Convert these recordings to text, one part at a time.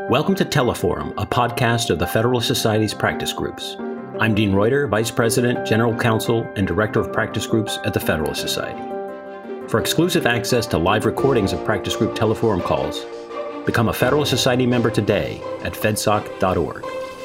Welcome to Teleforum, a podcast of the Federalist Society's practice groups. I'm Dean Reuter, Vice President, General Counsel, and Director of Practice Groups at the Federalist Society. For exclusive access to live recordings of practice group Teleforum calls, become a Federalist Society member today at fedsoc.org.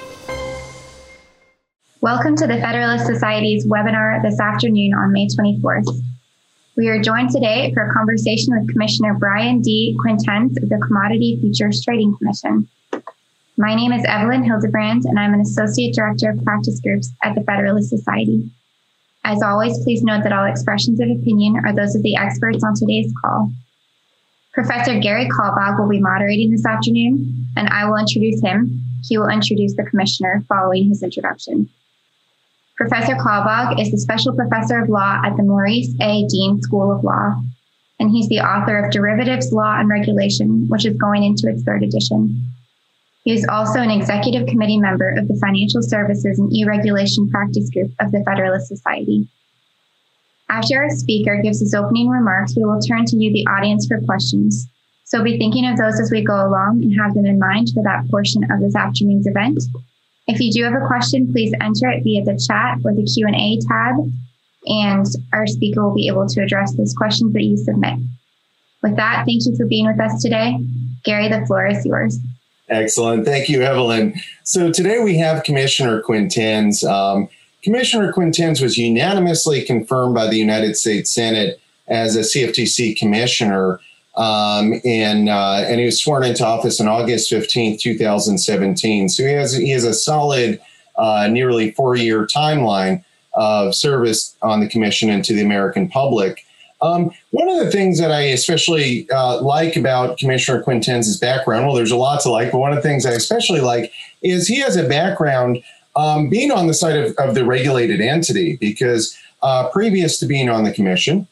Welcome to the Federalist Society's webinar this afternoon on May 24th. We are joined today for a conversation with Commissioner Brian D. Quintenz of the Commodity Futures Trading Commission. My name is Evelyn Hildebrand, and I'm an Associate Director of Practice Groups at the Federalist Society. As always, please note that all expressions of opinion are those of the experts on today's call. Professor Gary Kalbag will be moderating this afternoon, and I will introduce him. He will introduce the Commissioner following his introduction. Professor Kalbag is the Special Professor of Law at the Maurice A. Dean School of Law, and he's the author of Derivatives Law and Regulation, which is going into its third edition. He is also an Executive Committee member of the Financial Services and E-Regulation Practice Group of the Federalist Society. After our speaker gives his opening remarks, we will turn to you, the audience, for questions. So be thinking of those as we go along and have them in mind for that portion of this afternoon's event. If you do have a question, please enter it via the chat or the Q&A tab, and our speaker will be able to address those questions that you submit. With that, thank you for being with us today. Gary, the floor is yours. Excellent. Thank you, Evelyn. So today we have Commissioner Quintenz. Commissioner Quintenz was unanimously confirmed by the United States Senate as a CFTC commissioner, and he was sworn into office on August 15th, 2017. So he has a solid, nearly 4-year timeline of service on the commission and to the American public. One of the things that I especially like about Commissioner Quintenz's background, well, there's a lot to like, but one of the things I especially like is he has a background being on the side of the regulated entity, because previous to being on the commission,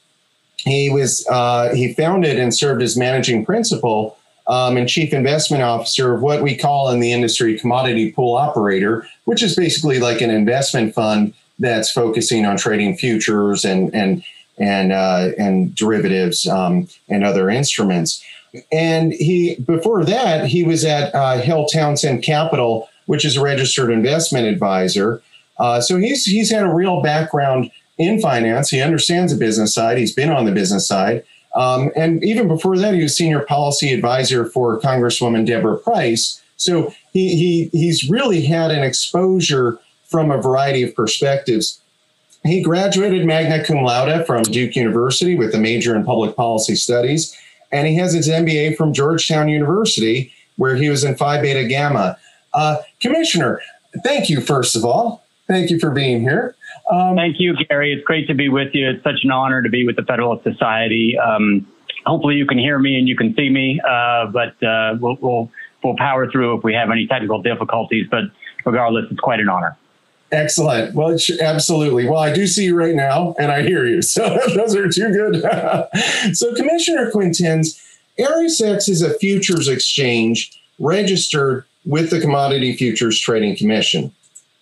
he founded and served as managing principal and chief investment officer of what we call in the industry commodity pool operator, which is basically like an investment fund that's focusing on trading futures and derivatives and other instruments. And before that, he was at Hill Townsend Capital, which is a registered investment advisor. So he's had a real background in finance. He understands the business side. He's been on the business side. And even before that, he was senior policy advisor for Congresswoman Deborah Price. So he's really had an exposure from a variety of perspectives. He graduated magna cum laude from Duke University with a major in public policy studies. And he has his MBA from Georgetown University, where he was in Phi Beta Gamma. Commissioner, thank you, first of all. Thank you for being here. Thank you, Gary. It's great to be with you. It's such an honor to be with the Federalist Society. Hopefully you can hear me and you can see me, but we'll power through if we have any technical difficulties. But regardless, it's quite an honor. Excellent. Well, absolutely. Well, I do see you right now and I hear you. So those are too good. So Commissioner Quintenz, ErisX is a futures exchange registered with the Commodity Futures Trading Commission.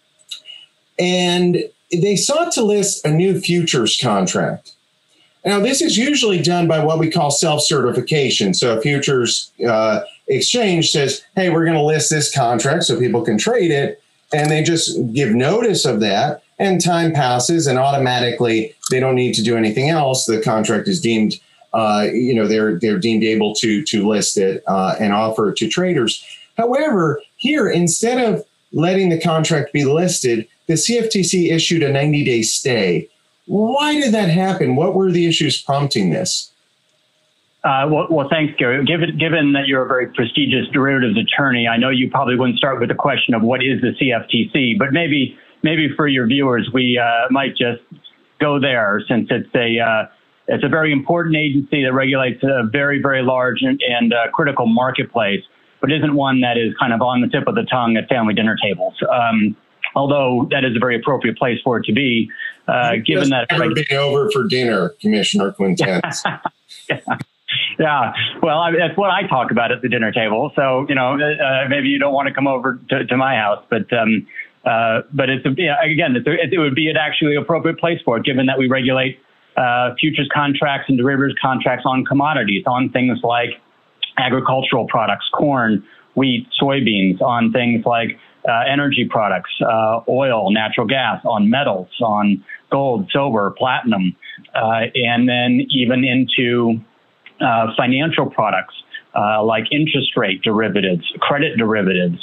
And they sought to list a new futures contract. Now, this is usually done by what we call self-certification. So a futures exchange says, hey, we're going to list this contract so people can trade it. And they just give notice of that. And time passes and automatically they don't need to do anything else. The contract is deemed, they're deemed able to list it and offer it to traders. However, here, instead of letting the contract be listed, the CFTC issued a 90-day stay. Why did that happen? What were the issues prompting this? Well, thanks, Gary. Given that you're a very prestigious derivatives attorney, I know you probably wouldn't start with the question of what is the CFTC, but maybe for your viewers, we might just go there, since it's a very important agency that regulates a very, very large and critical marketplace, but isn't one that is kind of on the tip of the tongue at family dinner tables. Although that is a very appropriate place for it to be, given that never be over for dinner, Commissioner Quintenz. Yeah, well, that's what I talk about at the dinner table. So maybe you don't want to come over to my house, but it's it would be an actually appropriate place for it, given that we regulate futures contracts and derivatives contracts on commodities, on things like agricultural products, corn, wheat, soybeans, on things like energy products, oil, natural gas, on metals, on gold, silver, platinum, and then even into financial products like interest rate derivatives, credit derivatives,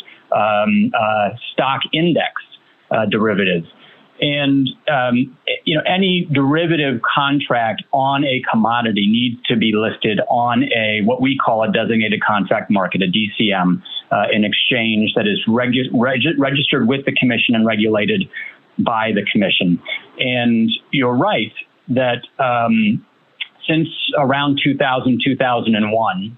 stock index derivatives. And, any derivative contract on a commodity needs to be listed on what we call a designated contract market, a DCM, an exchange that is registered with the commission and regulated by the commission. And you're right that since around 2000, 2001,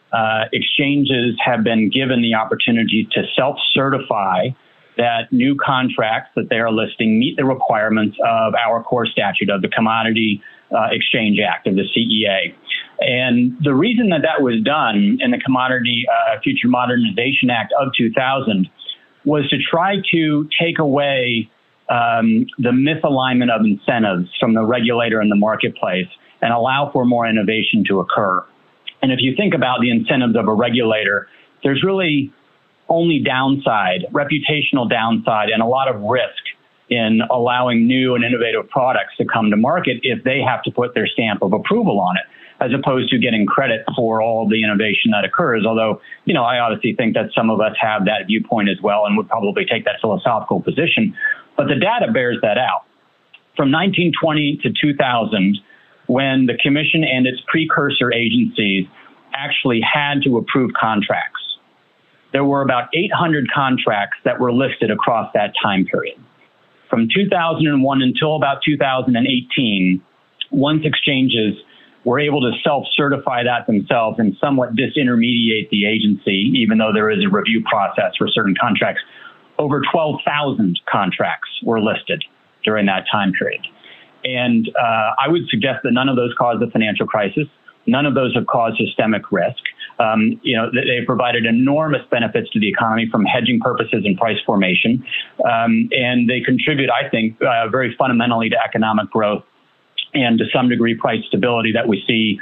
exchanges have been given the opportunity to self-certify that new contracts that they are listing meet the requirements of our core statute of the Commodity Exchange Act of the CEA. And the reason that was done in the Commodity Future Modernization Act of 2000 was to try to take away the misalignment of incentives from the regulator in the marketplace and allow for more innovation to occur. And if you think about the incentives of a regulator, there's really only downside, reputational downside, and a lot of risk in allowing new and innovative products to come to market if they have to put their stamp of approval on it, as opposed to getting credit for all the innovation that occurs. Although, I obviously think that some of us have that viewpoint as well and would probably take that philosophical position. But the data bears that out. From 1920 to 2000, when the commission and its precursor agencies actually had to approve contracts, there were about 800 contracts that were listed across that time period. From 2001 until about 2018, once exchanges were able to self-certify that themselves and somewhat disintermediate the agency, even though there is a review process for certain contracts, over 12,000 contracts were listed during that time period. And I would suggest that none of those caused the financial crisis. None of those have caused systemic risk. They provided enormous benefits to the economy from hedging purposes and price formation. And they contribute, I think, very fundamentally to economic growth and to some degree price stability that we see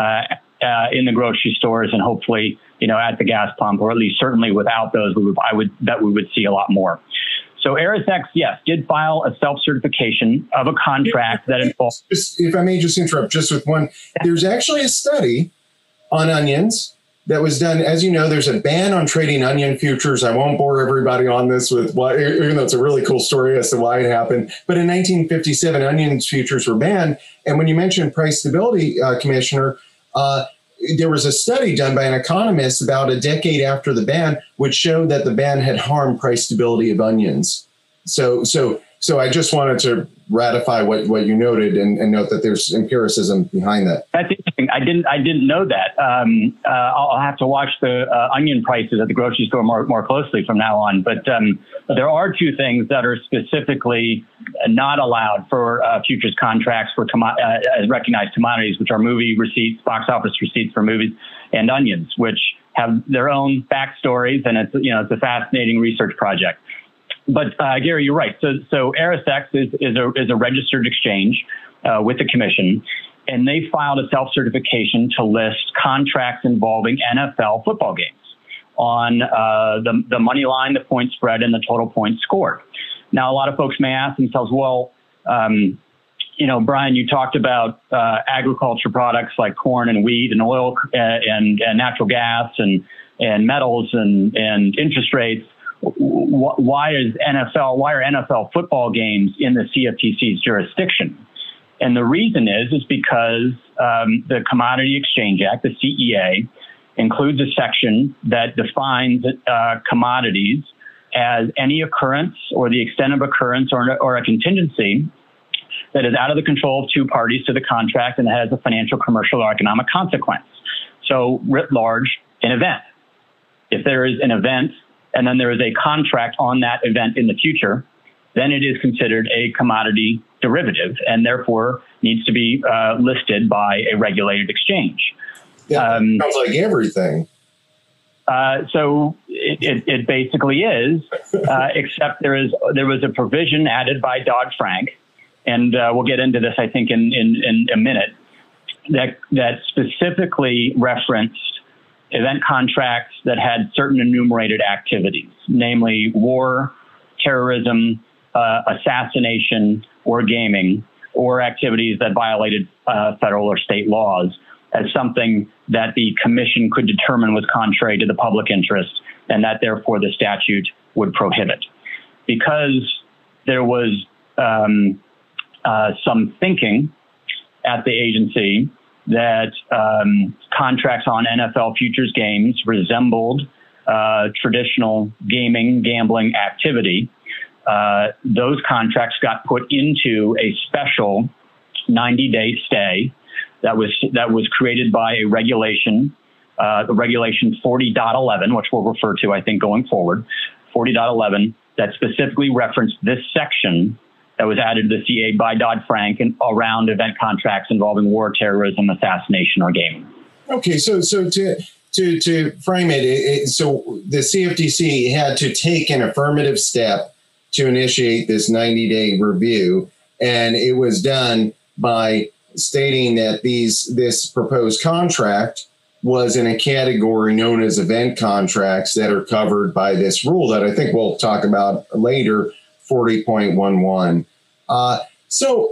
in the grocery stores and hopefully, at the gas pump, or at least certainly without those, I would bet we would see a lot more. So ErisX, yes, did file a self-certification of a contract that involves... If I may just interrupt just with one, there's actually a study on onions that was done. As you know, there's a ban on trading onion futures. I won't bore everybody on this with why, even though it's a really cool story as to why it happened. But in 1957, onion futures were banned. And when you mentioned price stability, Commissioner, there was a study done by an economist about a decade after the ban, which showed that the ban had harmed price stability of onions. So I just wanted to ratify what you noted and note that there's empiricism behind that. That's interesting. I didn't know that. I'll have to watch the onion prices at the grocery store more closely from now on. But there are two things that are specifically not allowed for futures contracts for as recognized commodities, which are movie receipts, box office receipts for movies, and onions, which have their own backstories, and it's a fascinating research project. But Gary, you're right. So ErisX is a registered exchange with the commission, and they filed a self-certification to list contracts involving NFL football games on the money line, the point spread, and the total points scored. Now, a lot of folks may ask themselves, well, Brian, you talked about agriculture products like corn and wheat and oil and natural gas and metals and interest rates. Why are NFL football games in the CFTC's jurisdiction? And the reason is because the Commodity Exchange Act, the CEA, includes a section that defines commodities as any occurrence or the extent of occurrence or a contingency that is out of the control of two parties to the contract and has a financial, commercial, or economic consequence. So writ large, an event. If there is an event and then there is a contract on that event in the future, then it is considered a commodity derivative and therefore needs to be listed by a regulated exchange. Yeah, sounds like everything. So it basically is, except there was a provision added by Dodd-Frank, and we'll get into this, I think, in a minute, that specifically referenced event contracts that had certain enumerated activities, namely war, terrorism, assassination, or gaming, or activities that violated federal or state laws, as something that the commission could determine was contrary to the public interest, and that therefore the statute would prohibit. Because there was some thinking at the agency that contracts on NFL futures games resembled traditional gambling activity, those contracts got put into a special 90-day stay that was created by a regulation, the regulation 40.11, which we'll refer to, I think, going forward, 40.11, that specifically referenced this section that was added to the CA by Dodd-Frank and around event contracts involving war, terrorism, assassination, or gaming. Okay, so to frame it, so the CFTC had to take an affirmative step to initiate this 90-day review, and it was done by stating that this proposed contract was in a category known as event contracts that are covered by this rule that I think we'll talk about later, 40.11. So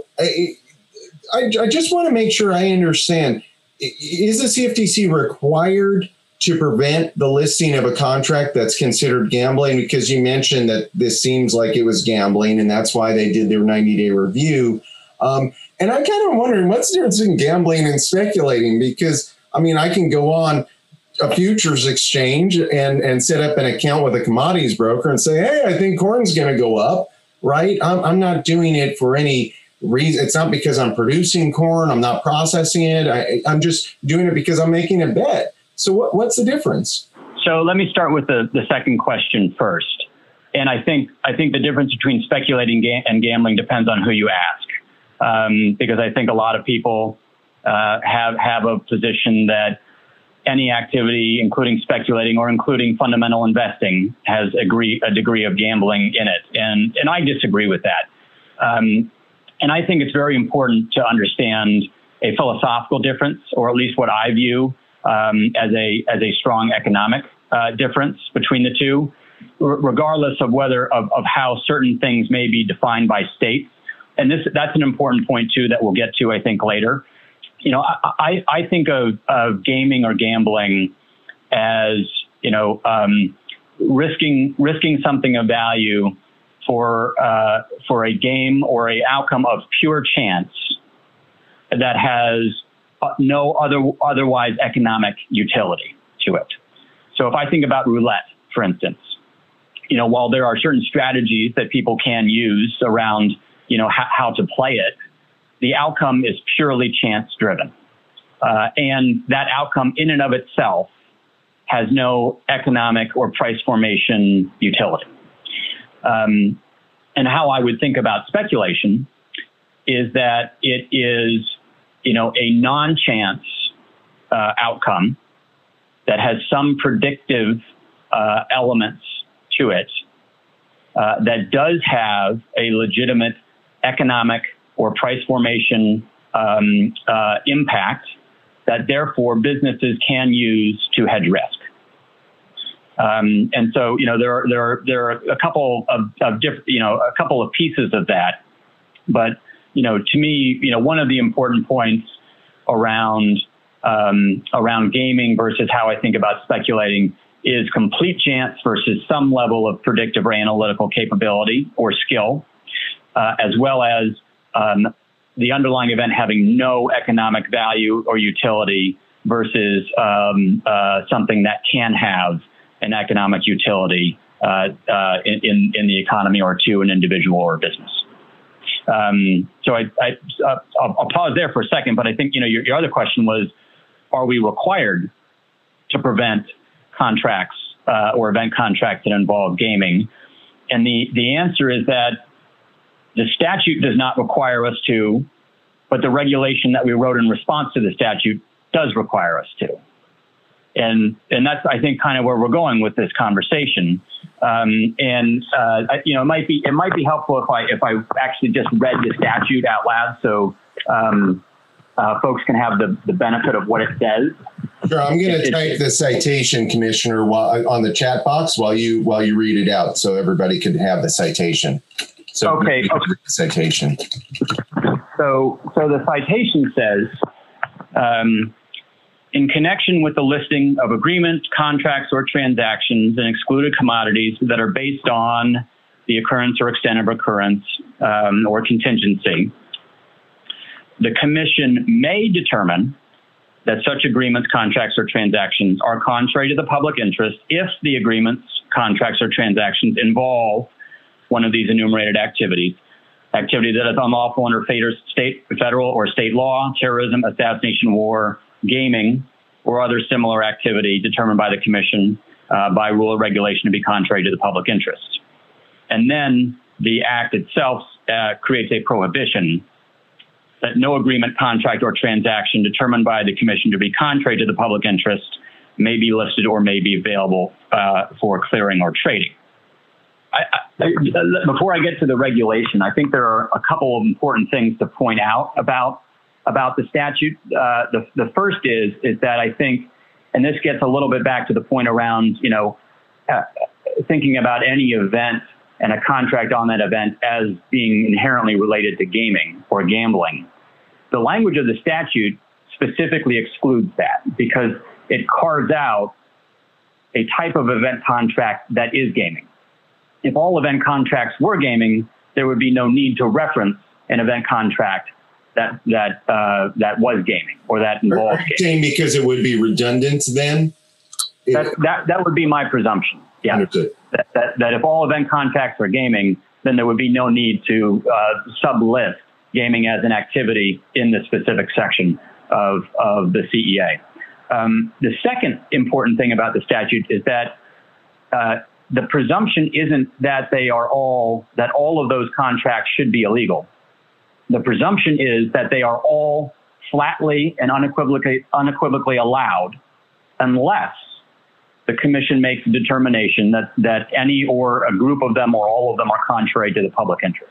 I just want to make sure I understand, is the CFTC required to prevent the listing of a contract that's considered gambling? Because you mentioned that this seems like it was gambling, and that's why they did their 90-day review. And I'm kind of wondering, what's the difference in gambling and speculating? Because, I mean, I can go on a futures exchange and set up an account with a commodities broker and say, hey, I think corn's going to go up, right? I'm not doing it for any reason. It's not because I'm producing corn. I'm not processing it. I'm just doing it because I'm making a bet. So what's the difference? So let me start with the second question first. And I think the difference between speculating and gambling depends on who you ask. Because I think a lot of people have a position that any activity, including speculating or including fundamental investing, has a degree of gambling in it. And I disagree with that. And I think it's very important to understand a philosophical difference, or at least what I view as a strong economic difference between the two, regardless of of how certain things may be defined by states. And that's an important point too that we'll get to, I think, later. You know, I think of gaming or gambling as, you know, risking something of value for a game or a outcome of pure chance that has no otherwise economic utility to it. So if I think about roulette, for instance, you know, while there are certain strategies that people can use around, you know, how to play it, the outcome is purely chance driven. And that outcome in and of itself has no economic or price formation utility. And how I would think about speculation is that it is, you know, a non-chance outcome that has some predictive elements to it that does have a legitimate economic or price formation impact that therefore businesses can use to hedge risk. And so, you know, there are a couple of different, you know, a couple of pieces of that. But, you know, to me, you know, one of the important points around gaming versus how I think about speculating is complete chance versus some level of predictive or analytical capability or skill, as well as the underlying event having no economic value or utility versus something that can have an economic utility in the economy or to an individual or a business. So I'll pause there for a second, but I think, you know, your other question was, are we required to prevent contracts or event contracts that involve gaming? And the answer is that the statute does not require us to, but the regulation that we wrote in response to the statute does require us to. And that's, I think, kind of where we're going with this conversation. You know, it might be helpful if I actually just read the statute out loud. So folks can have the benefit of what it says. Sure, I'm going to type the citation, Commissioner, on the chat box while you read it out, so everybody could have the citation. So okay. The citation. So the citation says, in connection with the listing of agreements, contracts, or transactions and excluded commodities that are based on the occurrence or extent of occurrence or contingency, the Commission may determine that such agreements, contracts, or transactions are contrary to the public interest if the agreements, contracts, or transactions involve one of these enumerated activities that is unlawful under federal or state law, terrorism, assassination, war, gaming, or other similar activity determined by the Commission by rule or regulation to be contrary to the public interest. And then the Act itself creates a prohibition that no agreement, contract, or transaction determined by the Commission to be contrary to the public interest may be listed or may be available for clearing or trading. Before I get to the regulation, I think there are a couple of important things to point out about the statute. The first is that I think, and this gets a little bit back to the point around, thinking about any event and a contract on that event as being inherently related to gaming or gambling. The language of the statute specifically excludes that because it carves out a type of event contract that is gaming. If all event contracts were gaming, there would be no need to reference an event contract that was gaming or that involved gaming. Because it would be redundant then? That would be my presumption. Yeah. Understood. That if all event contracts are gaming, then there would be no need to sublist gaming as an activity in the specific section of the CEA. The second important thing about the statute is that the presumption isn't that all of those contracts should be illegal. The presumption is that they are all flatly and unequivocally allowed unless the Commission makes a determination that any or a group of them or all of them are contrary to the public interest.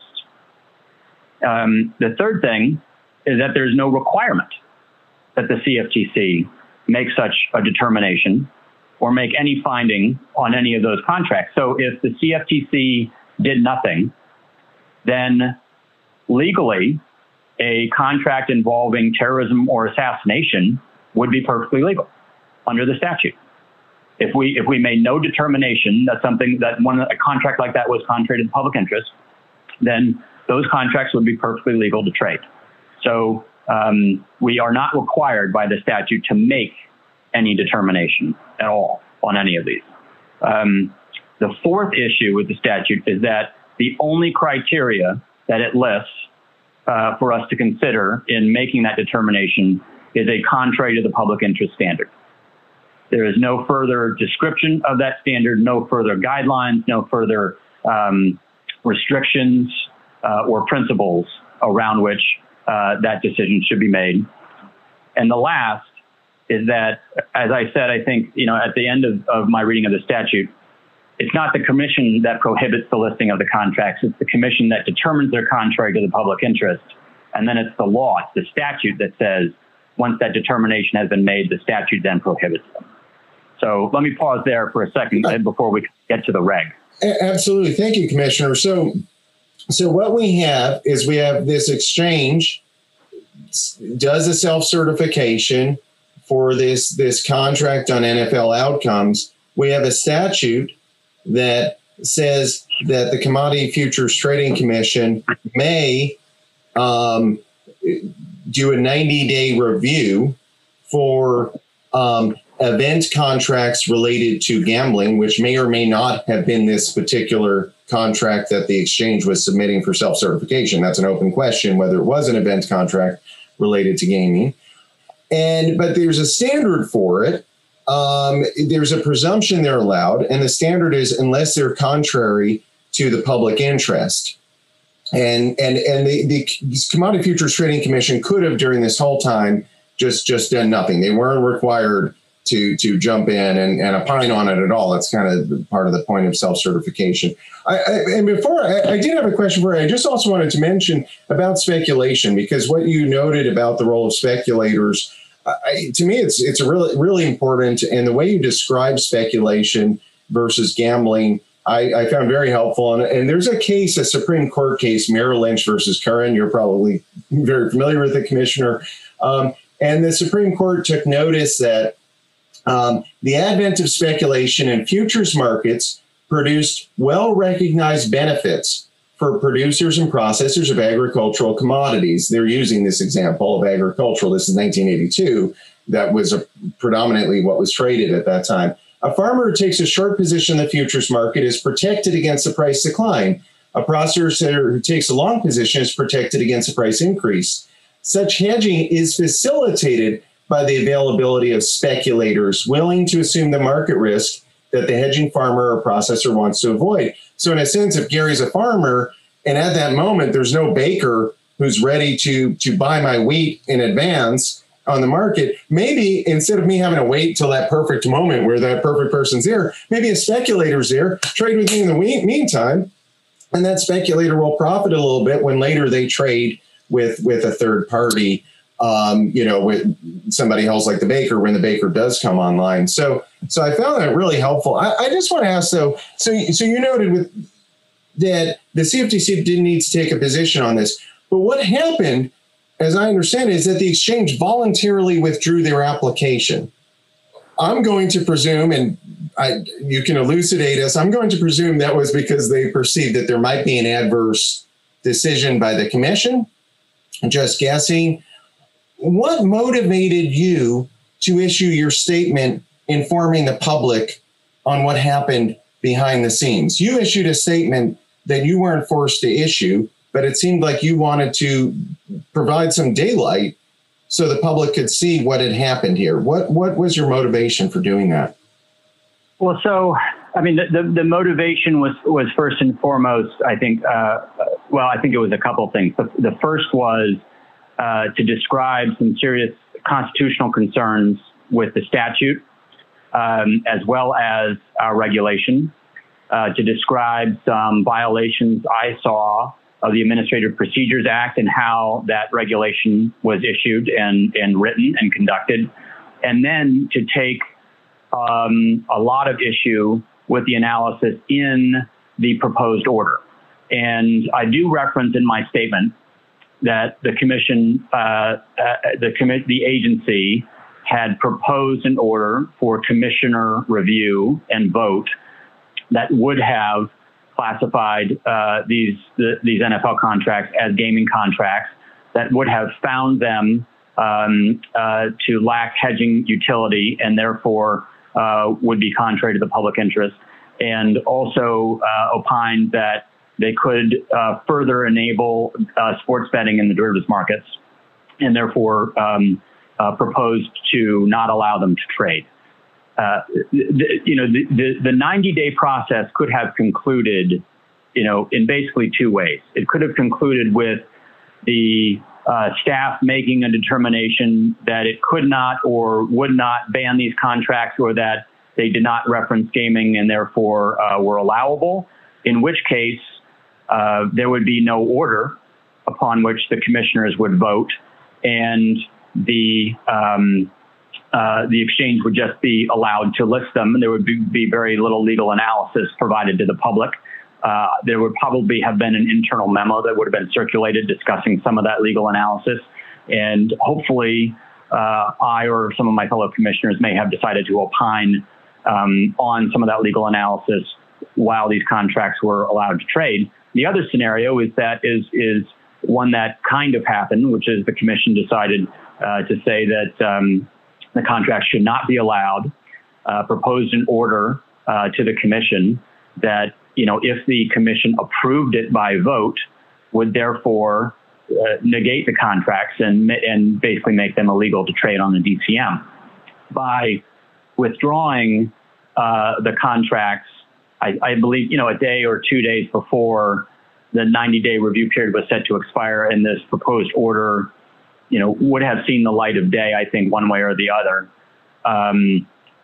The third thing is that there's no requirement that the CFTC make such a determination or make any finding on any of those contracts. So if the CFTC did nothing, then legally a contract involving terrorism or assassination would be perfectly legal under the statute. If we made no determination that a contract like that was contrary to the public interest, then those contracts would be perfectly legal to trade. So we are not required by the statute to make any determination at all on any of these. The fourth issue with the statute is that the only criteria that it lists for us to consider in making that determination is a contrary to the public interest standard. There is no further description of that standard, no further guidelines, no further restrictions or principles around which that decision should be made. And the last is that, as I said, I think, at the end of my reading of the statute, it's not the Commission that prohibits the listing of the contracts. It's the Commission that determines they're contrary to the public interest. And then it's the law, it's the statute that says once that determination has been made, the statute then prohibits them. So let me pause there for a second before we get to the reg. Absolutely. Thank you, Commissioner. So what we have is this exchange does a self-certification for this contract on NFL outcomes. We have a statute that says that the Commodity Futures Trading Commission may do a 90-day review for event contracts related to gambling, which may or may not have been this particular contract that the exchange was submitting for self-certification. That's an open question whether it was an event contract related to gaming. But there's a standard for it. There's a presumption they're allowed, and the standard is unless they're contrary to the public interest. And the Commodity Futures Trading Commission could have during this whole time just done nothing. They weren't required to jump in and opine on it at all. It's kind of part of the point of self-certification. And before I did have a question for you. I just also wanted to mention about speculation, because what you noted about the role of speculators, to me, it's a really important. And the way you describe speculation versus gambling, I found very helpful. And there's a case, a Supreme Court case, Merrill Lynch versus Curran. You're probably very familiar with the commissioner. And the Supreme Court took notice that the advent of speculation in futures markets produced well-recognized benefits for producers and processors of agricultural commodities. They're using this example of agricultural. This is 1982. That was predominantly what was traded at that time. A farmer who takes a short position in the futures market is protected against the price decline. A processor who takes a long position is protected against a price increase. Such hedging is facilitated by the availability of speculators willing to assume the market risk that the hedging farmer or processor wants to avoid. So in a sense, if Gary's a farmer and at that moment there's no baker who's ready to buy my wheat in advance on the market, maybe instead of me having to wait till that perfect moment where that perfect person's there, maybe a speculator's there, trade with me in the meantime, and that speculator will profit a little bit when later they trade with a third party, with somebody else like the baker when the baker does come online. So I found that really helpful. I just want to ask though, so you noted that the CFTC didn't need to take a position on this, but what happened, as I understand it, is that the exchange voluntarily withdrew their application. I'm going to presume, and you can elucidate us, I'm going to presume that was because they perceived that there might be an adverse decision by the commission. Just guessing. What motivated you to issue your statement informing the public on what happened behind the scenes? You issued a statement that you weren't forced to issue, but it seemed like you wanted to provide some daylight so the public could see what had happened here. What was your motivation for doing that? Well, so, I mean, the motivation was first and foremost, I think, I think it was a couple of things. The first was to describe some serious constitutional concerns with the statute, as well as our regulation, to describe some violations I saw of the Administrative Procedures Act and how that regulation was issued and written and conducted, and then to take a lot of issue with the analysis in the proposed order. And I do reference in my statement that the commission, the agency had proposed an order for commissioner review and vote that would have classified these NFL contracts as gaming contracts, that would have found them to lack hedging utility and therefore would be contrary to the public interest, and also opined that they could further enable sports betting in the derivatives markets, and therefore proposed to not allow them to trade. The 90-day process could have concluded, in basically two ways. It could have concluded with the staff making a determination that it could not or would not ban these contracts, or that they did not reference gaming and therefore were allowable, in which case there would be no order upon which the commissioners would vote, and the exchange would just be allowed to list them, and there would be very little legal analysis provided to the public. There would probably have been an internal memo that would have been circulated discussing some of that legal analysis, and hopefully I or some of my fellow commissioners may have decided to opine on some of that legal analysis while these contracts were allowed to trade. The other scenario is one that kind of happened, which is the commission decided to say that the contract should not be allowed, proposed an order to the commission that, if the commission approved it by vote, would therefore negate the contracts and basically make them illegal to trade on the DCM. By withdrawing the contracts, I believe, a day or 2 days before the 90-day review period was set to expire, and this proposed order, would have seen the light of day, I think, one way or the other.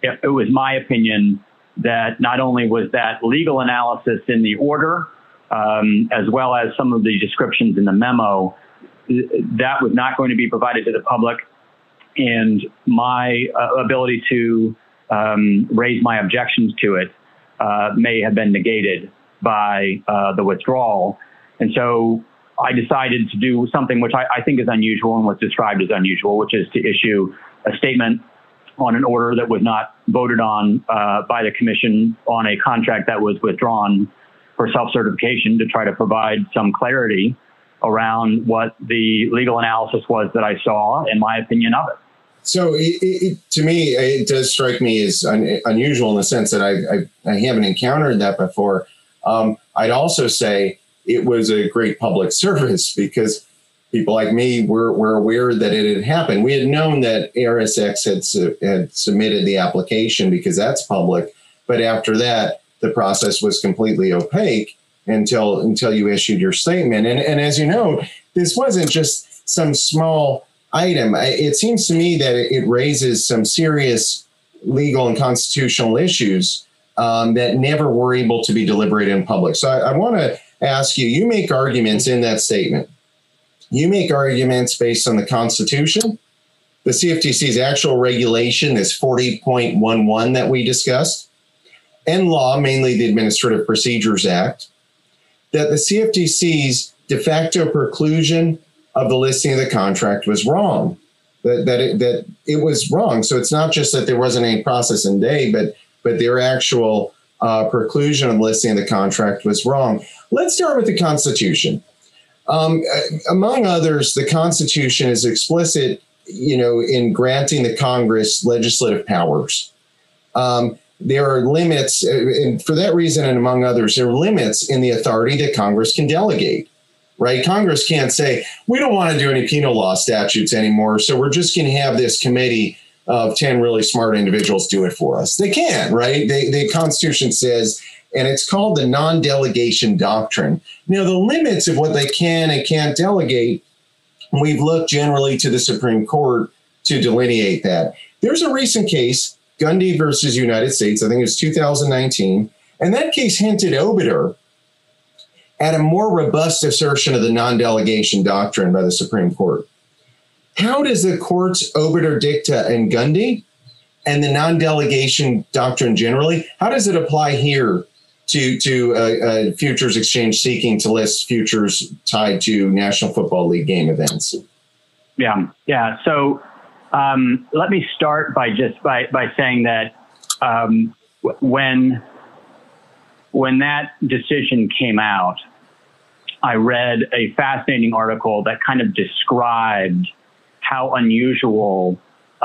it was my opinion that not only was that legal analysis in the order, as well as some of the descriptions in the memo, that was not going to be provided to the public, and my ability to raise my objections to it may have been negated by the withdrawal. And so I decided to do something which I think is unusual and what's described as unusual, which is to issue a statement on an order that was not voted on by the commission on a contract that was withdrawn for self-certification, to try to provide some clarity around what the legal analysis was that I saw and my opinion of it. So to me, it does strike me as unusual in the sense that I haven't encountered that before. I'd also say it was a great public service, because people like me were aware that it had happened. We had known that ARIS-X had submitted the application because that's public, but after that, the process was completely opaque until you issued your statement. And as you know, this wasn't just some small item. It seems to me that it raises some serious legal and constitutional issues that never were able to be deliberated in public. So I want to ask you, you make arguments in that statement. You make arguments based on the Constitution, the CFTC's actual regulation, this 40.11 that we discussed, and law, mainly the Administrative Procedures Act, that the CFTC's de facto preclusion of the listing of the contract was wrong, that it was wrong. So it's not just that there wasn't any process in day, but their actual preclusion of listing of the contract was wrong. Let's start with the Constitution. Among others, the Constitution is explicit, in granting the Congress legislative powers. There are limits, and for that reason, and among others, there are limits in the authority that Congress can delegate, right? Congress can't say, we don't want to do any penal law statutes anymore, so we're just going to have this committee of 10 really smart individuals do it for us. They can't, right? The Constitution says, and it's called the non-delegation doctrine. Now, the limits of what they can and can't delegate, we've looked generally to the Supreme Court to delineate that. There's a recent case, Gundy versus United States, I think it was 2019, and that case hinted obiter at a more robust assertion of the non-delegation doctrine by the Supreme Court. How does the court's obiter dicta in Gundy and the non-delegation doctrine generally, how does it apply here to futures exchange seeking to list futures tied to National Football League game events? Yeah. So let me start by saying that when that decision came out, I read a fascinating article that kind of described how unusual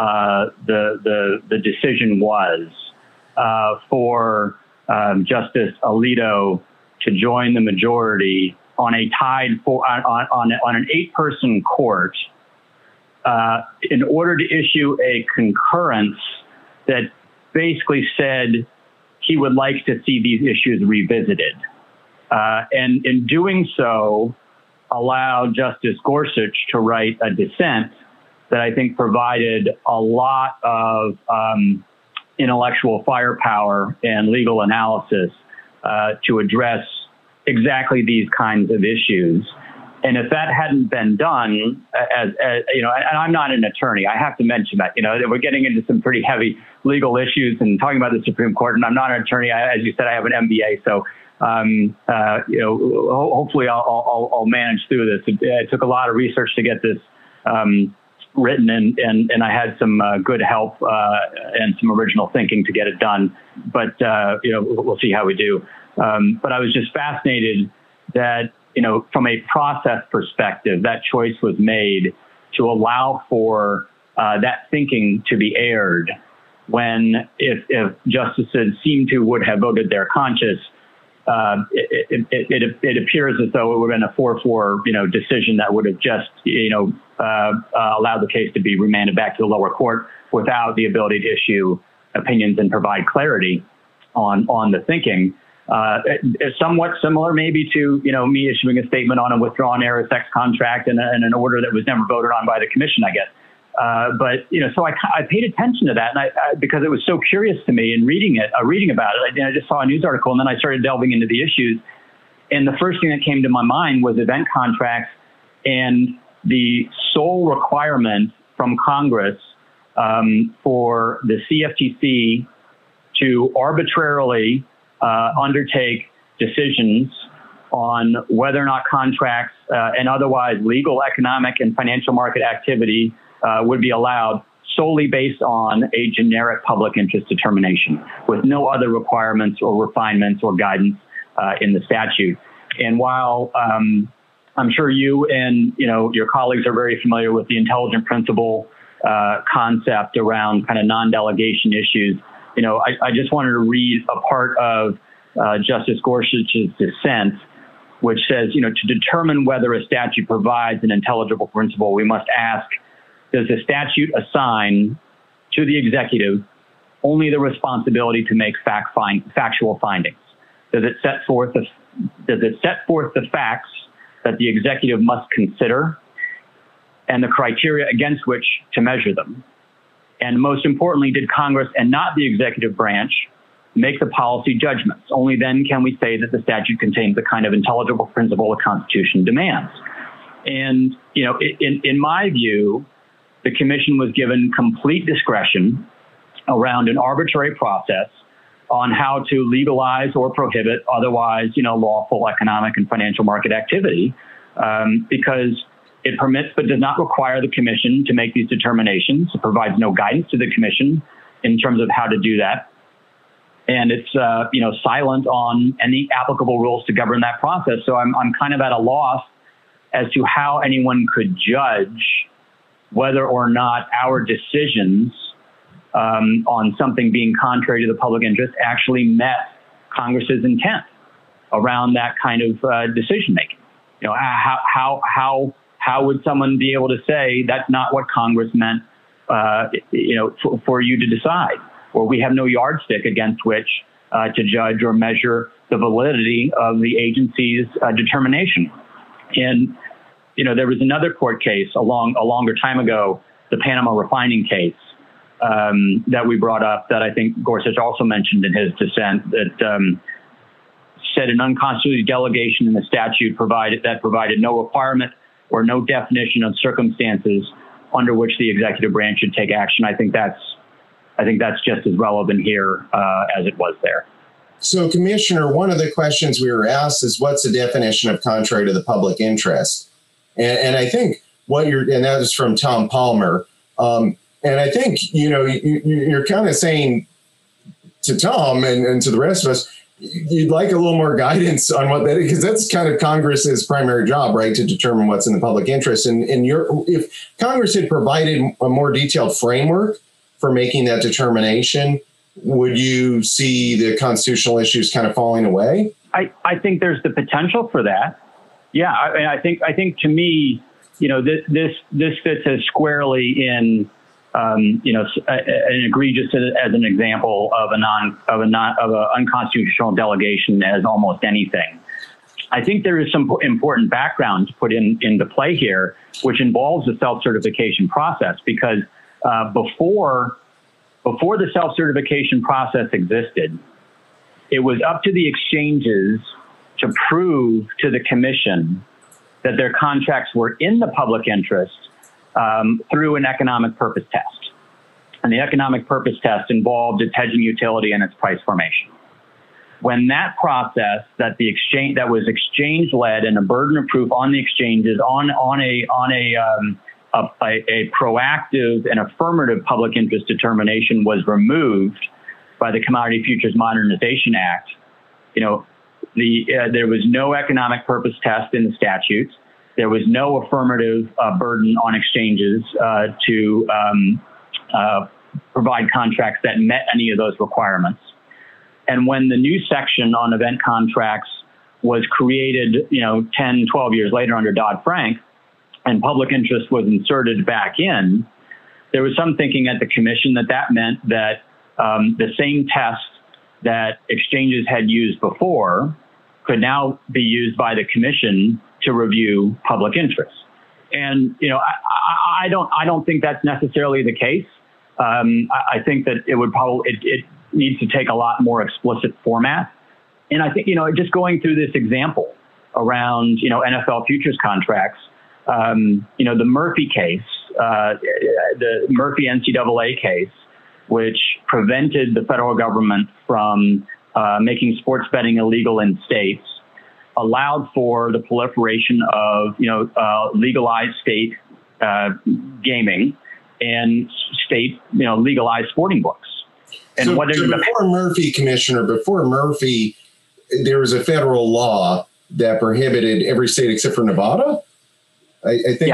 the decision was for Justice Alito to join the majority on a tied on an 8-person court in order to issue a concurrence that basically said he would like to see these issues revisited, and in doing so, allowed Justice Gorsuch to write a dissent that I think provided a lot of intellectual firepower and legal analysis to address exactly these kinds of issues. And if that hadn't been done, as and I'm not an attorney, I have to mention that, we're getting into some pretty heavy legal issues and talking about the Supreme Court, and I'm not an attorney. As you said, I have an MBA, so hopefully I'll manage through this. It took a lot of research to get this written, and I had some good help and some original thinking to get it done. But we'll see how we do. But I was just fascinated that from a process perspective, that choice was made to allow for that thinking to be aired when if justices would have voted their conscience, it appears as though it would have been a 4-4 decision that would have just allowed the case to be remanded back to the lower court without the ability to issue opinions and provide clarity on the thinking. It's somewhat similar maybe to me issuing a statement on a withdrawn ARIS-X contract and an order that was never voted on by the commission, I guess. But so I paid attention to that, and because it was so curious to me in reading about it. I just saw a news article, and then I started delving into the issues. And the first thing that came to my mind was event contracts and the sole requirement from Congress for the CFTC to arbitrarily undertake decisions on whether or not contracts and otherwise legal, economic, and financial market activity would be allowed solely based on a generic public interest determination with no other requirements or refinements or guidance in the statute. And while I'm sure you and your colleagues are very familiar with the intelligent principle concept around kind of non-delegation issues, I just wanted to read a part of Justice Gorsuch's dissent, which says, to determine whether a statute provides an intelligible principle, we must ask, does the statute assign to the executive only the responsibility to make factual findings? Does it set forth the facts that the executive must consider and the criteria against which to measure them? And most importantly, did Congress and not the executive branch make the policy judgments? Only then can we say that the statute contains the kind of intelligible principle the Constitution demands. And, in my view, the Commission was given complete discretion around an arbitrary process on how to legalize or prohibit otherwise, lawful economic and financial market activity, because it permits but does not require the Commission to make these determinations. It provides no guidance to the Commission in terms of how to do that. And it's, silent on any applicable rules to govern that process. So I'm kind of at a loss as to how anyone could judge whether or not our decisions on something being contrary to the public interest actually met Congress's intent around that kind of decision making. How would someone be able to say that's not what Congress meant, for you to decide? Or we have no yardstick against which to judge or measure the validity of the agency's determination. And there was another court case a longer time ago, the Panama refining case, that we brought up that I think Gorsuch also mentioned in his dissent, that said an unconstitutional delegation in the statute provided no requirement or no definition of circumstances under which the executive branch should take action. I think that's just as relevant here as it was there. So, Commissioner, one of the questions we were asked is, what's the definition of contrary to the public interest? And I think and that is from Tom Palmer. And I think, you're kind of saying to Tom and to the rest of us, you'd like a little more guidance on what that is, because that's kind of Congress's primary job, right, to determine what's in the public interest. And if Congress had provided a more detailed framework for making that determination, would you see the constitutional issues kind of falling away? I think there's the potential for that. Yeah, I think to me, this fits as squarely in an egregious as an example of an unconstitutional delegation as almost anything. I think there is some important background to put into play here, which involves the self-certification process, because before the self-certification process existed, it was up to the exchanges to prove to the Commission that their contracts were in the public interest through an economic purpose test. And the economic purpose test involved its hedging utility and its price formation. When that process that was exchange led and a burden of proof on the exchanges on a proactive and affirmative public interest determination was removed by the Commodity Futures Modernization Act, there was no economic purpose test in the statute. There was no affirmative burden on exchanges to provide contracts that met any of those requirements. And when the new section on event contracts was created, 10, 12 years later under Dodd-Frank, and public interest was inserted back in, there was some thinking at the Commission that meant that the same test that exchanges had used before could now be used by the Commission to review public interest. And I don't think that's necessarily the case. I think that it needs to take a lot more explicit format. And I think just going through this example around NFL futures contracts, the Murphy case, the Murphy NCAA case, which prevented the federal government from making sports betting illegal in states, allowed for the proliferation of legalized state gaming and state legalized sporting books. And so before Murphy, Commissioner, there was a federal law that prohibited every state except for Nevada. I think,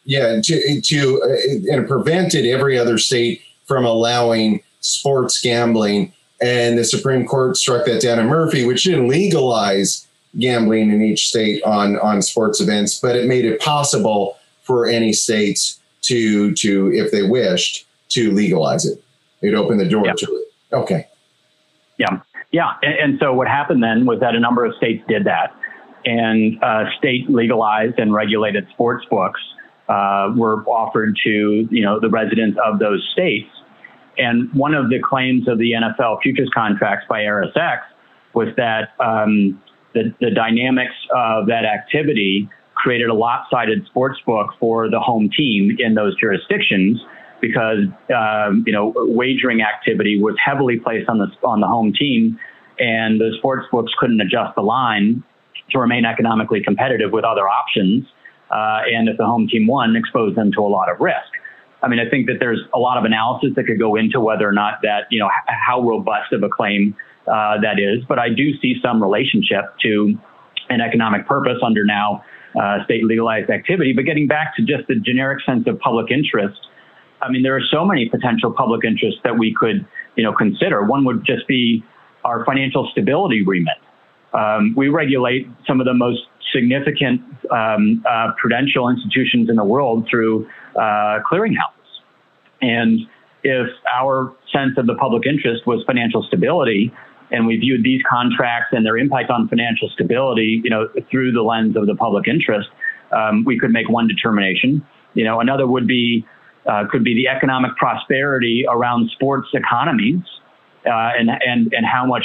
and prevented every other state from allowing sports gambling. And the Supreme Court struck that down in Murphy, which didn't legalize gambling in each state on sports events, but it made it possible for any states to if they wished, to legalize it. It opened the door to it. Okay. Yeah. And so what happened then was that a number of states did that, and state legalized and regulated sports books were offered to the residents of those states. And one of the claims of the NFL futures contracts by ErisX was that the dynamics of that activity created a lopsided sports book for the home team in those jurisdictions, because wagering activity was heavily placed on the home team, and the sports books couldn't adjust the line to remain economically competitive with other options. And if the home team won, exposed them to a lot of risk. I mean, I think that there's a lot of analysis that could go into whether or not that, how robust of a claim that is. But I do see some relationship to an economic purpose under now state legalized activity. But getting back to just the generic sense of public interest, I mean, there are so many potential public interests that we could, consider. One would just be our financial stability remit. We regulate some of the most significant prudential institutions in the world through clearinghouses. And if our sense of the public interest was financial stability, and we viewed these contracts and their impact on financial stability, through the lens of the public interest, we could make one determination. Another could be the economic prosperity around sports economies, and how much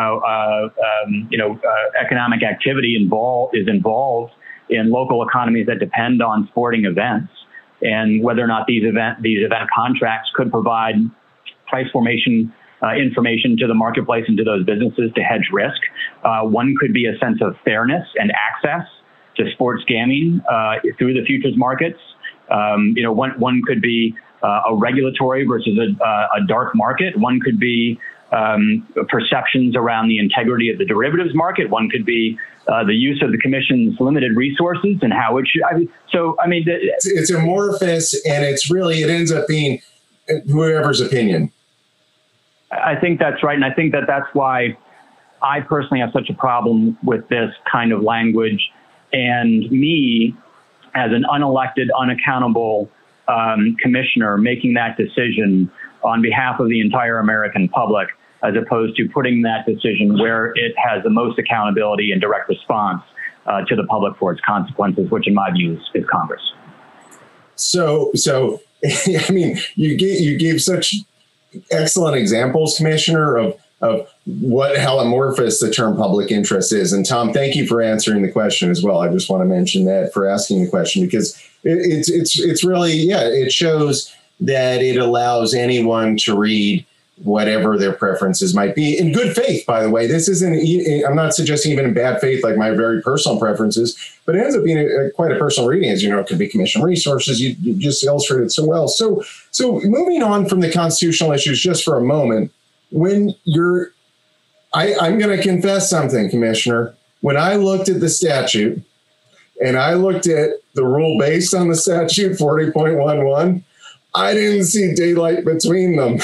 economic activity is involved in local economies that depend on sporting events, and whether or not these event contracts could provide price formation information to the marketplace and to those businesses to hedge risk. One could be a sense of fairness and access to sports gaming through the futures markets. One could be a regulatory versus a dark market. One could be perceptions around the integrity of the derivatives market. One could be the use of the Commission's limited resources and how it should. It's amorphous, and it ends up being whoever's opinion. I think that's right. And I think that that's why I personally have such a problem with this kind of language. And me, as an unelected, unaccountable commissioner, making that decision on behalf of the entire American public, as opposed to putting that decision where it has the most accountability and direct response to the public for its consequences, which in my view is Congress. So I mean, you gave such excellent examples, Commissioner, of how amorphous the term public interest is. And Tom, thank you for answering the question as well. I just want to mention that, for asking the question, because it's really, it shows that it allows anyone to read whatever their preferences might be in good faith. By the way, this isn't, I'm not suggesting even in bad faith, like my very personal preferences, but it ends up being quite a personal reading. As you know, it could be Commission resources. You just illustrated so well. So moving on from the constitutional issues just for a moment, I'm going to confess something, Commissioner. When I looked at the statute and I looked at the rule based on the statute 40.11, I didn't see daylight between them.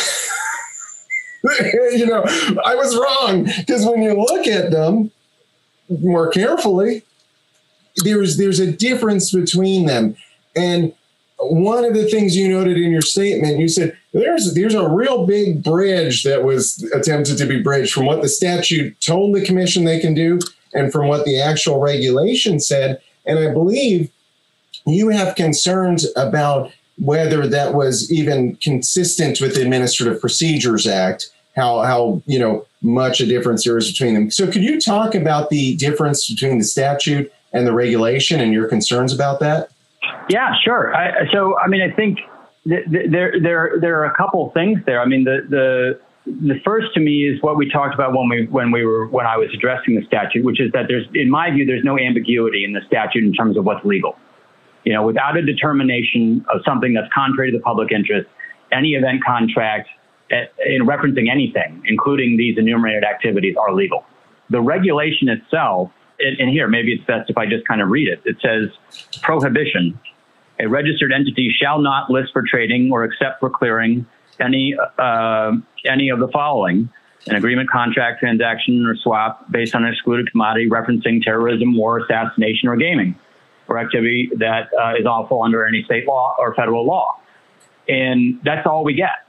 I was wrong, because when you look at them more carefully, there's a difference between them. And one of the things you noted in your statement, you said there's a real big bridge that was attempted to be bridged from what the statute told the Commission they can do and from what the actual regulation said. And I believe you have concerns about whether that was even consistent with the Administrative Procedures Act, how much a difference there is between them. So could you talk about the difference between the statute and the regulation and your concerns about that? Yeah, sure. I think there are a couple things there. I mean, the first to me is what we talked about when I was addressing the statute, which is that in my view, there's no ambiguity in the statute in terms of what's legal. Without a determination of something that's contrary to the public interest, any event contract in referencing anything, including these enumerated activities, are legal. The regulation itself, and here, maybe it's best if I just kind of read it. It says, prohibition. A registered entity shall not list for trading or accept for clearing any of the following: an agreement, contract, transaction, or swap based on an excluded commodity referencing terrorism, war, assassination, or gaming, or activity that is lawful under any state law or federal law. And that's all we get.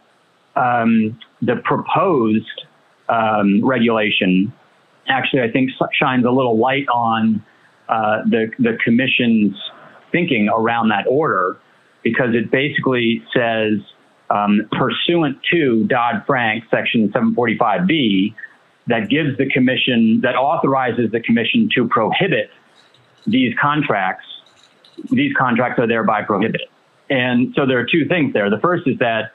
The proposed regulation actually, I think, shines a little light on the commission's thinking around that order, because it basically says, pursuant to Dodd-Frank Section 745B, that gives the commission, that authorizes the commission to prohibit these contracts. These contracts are thereby prohibited. And so there are two things there. The first is that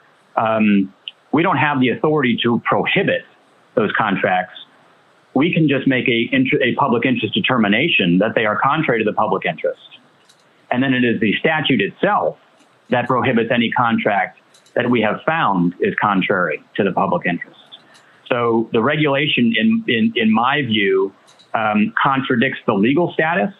we don't have the authority to prohibit those contracts. We can just make a public interest determination that they are contrary to the public interest. And then it is the statute itself that prohibits any contract that we have found is contrary to the public interest. So the regulation, in my view, contradicts the legal status